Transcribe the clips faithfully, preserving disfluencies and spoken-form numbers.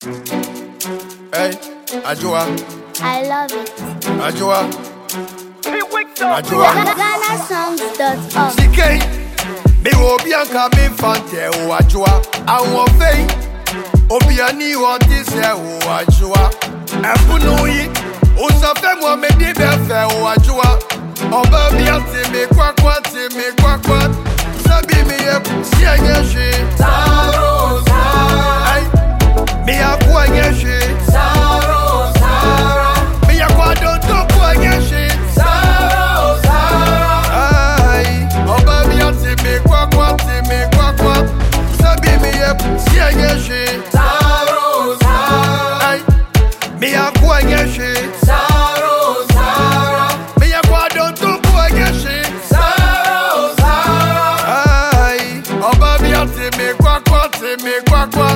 Hey, Ajua. I love it. Ajua. Ajua. Ghana songs dot org. C K. Me wo bianca me fante o Ajua. Awon fei. Obiani won ti se o Ajua. Efunu yi. O so fe mo me di be fe o Ajua. Oba bi ati me kwakwa ti me kwakwa. Sabi mi ye si enye shi. Saro saro. Hey. Me akwa enye shi. Saro saro. Me akwa don to kwa enye shi. Saro saro. Ay. Oba bi ati me kwakwa ti me kwakwa. Sabi mi ye si enye shi. Saro saro. Ay. Me akwa enye shi. Saro saro. Me akwa don to kwa enye shi. Saro saro. Ay. Oba bi ati me kwakwa ti me kwakwa.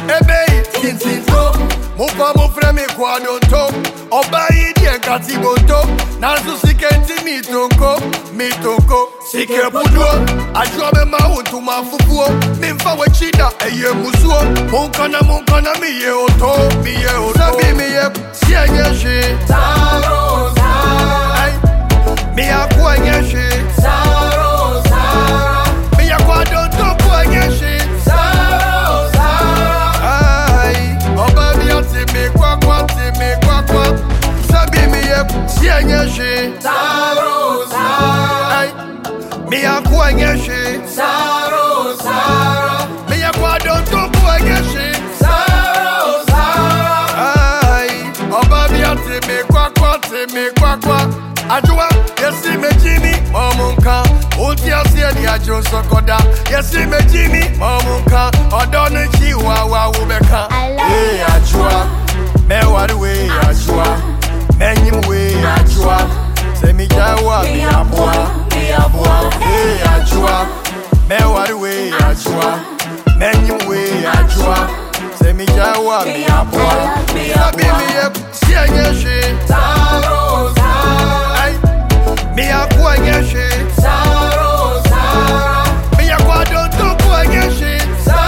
Ebe tintinto, mufa mufre mi kwa donto. Oba idi enkati bonto. Nansu sike nti mi tonko, mi tonko. Sike puduo, ajua me ma untu ma fufuo. Mimfa we chida, eye musuo. Munkana munkana mi ye oto, mi ye oto. Sabi mi ye, si enye shi. Saro, saro. Ay, mi akwa enye shi. Saro, saro. Mi akwa donto kwa enye shi. Saro, saro. Ay, oba bi ati mi kwakwa ti mi kwakwa. Sabi mi ye, si enye shi. Saro, saro. Ay, mi akwa enye shi. Saro, saro. Mi akwa donto kwa enye shi. Saro, saro. Ay, oba bi ati mi kwakwa ti mi kwakwa. Ajua, yesi me Jimmy, mamunka. Unti asiye ni ajo sokoda. Yesi me Jimmy, mamunka. Odone chihuahua ubeka. Hey Ajua, me waruwe Ajua. Menyim we Ajua. Semi jawa mi abua, mi abua. Hey Ajua, me waruwe Ajua. Menyim we Ajua. Semi jawa mi abua. Sabi mi ye si enye shi. Saro saro. Ay, mi akwa enye shi. Saro saro. Mi akwa donto kwa enye shi.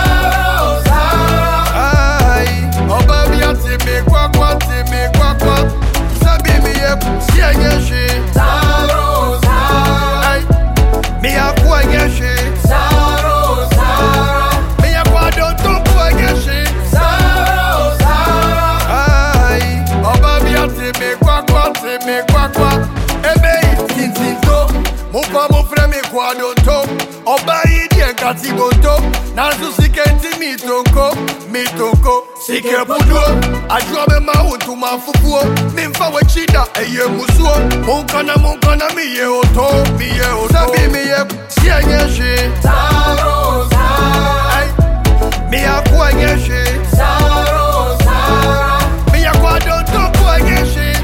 Saro saro. Ay, oba bi ati mi kwakwa ti mi kwakwa. Sabi mi ye si enye shi. Saro saro. Ay, mi akwa enye shi. Saro saro. Mi akwa donto kwa enye shi. Saro saro. Ay, oba bi ati mi kwakwa ti mi kwakwa. Ebe tintinto, mufa mufre mi kwa donto. Oba idi enkati bonto. Nansu sike nti mi tonko, mi tonko. Sike puduo, ajua me ma untu ma fufuo. Mimfa we chida, eye musuo. Munkana munkana mi ye oto, mi ye oto. Sabi mi ye, si enye shi. Saro saro. Ay, mi akwa enye shi. Saro saro. Mi akwa donto kwa enye shi.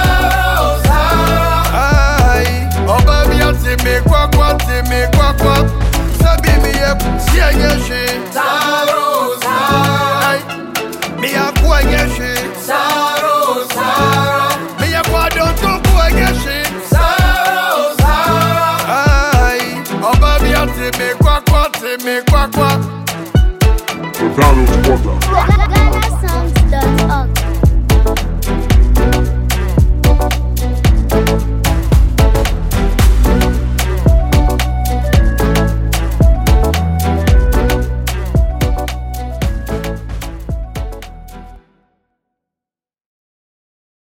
Saro saro. Ay, oba bi ati mi kwakwa ti mi kwakwa. Sabi mi ye, si enye shi. Saro saro. Ay, mi akwa enye shi. Saro saro. Mi akwa donto kwa enye shi. Saro saro. Ay, oba bi ati mi kwakwa ti mi kwakwa. The Donald Porter.